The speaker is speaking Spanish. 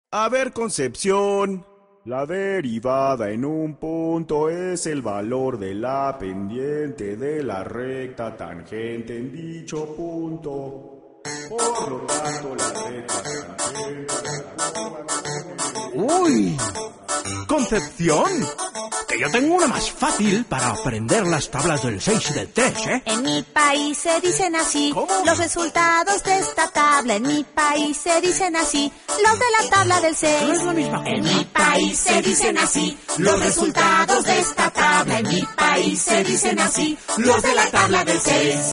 A ver, Concepción. La derivada en un punto es el valor de la pendiente de la recta tangente en dicho punto. Por lo tanto, la recta tangente de la ¡Uy! ¡Concepción! Que yo tengo una más fácil para aprender las tablas del 6 y del 3, ¿eh? En mi país se dicen así. ¿Cómo? Los resultados de esta tabla. En mi país se dicen así. Los de la tabla del 6. No es la misma cosa. En mi país se dicen así. Los resultados de esta tabla. En mi país se dicen así. Los de la tabla del 6.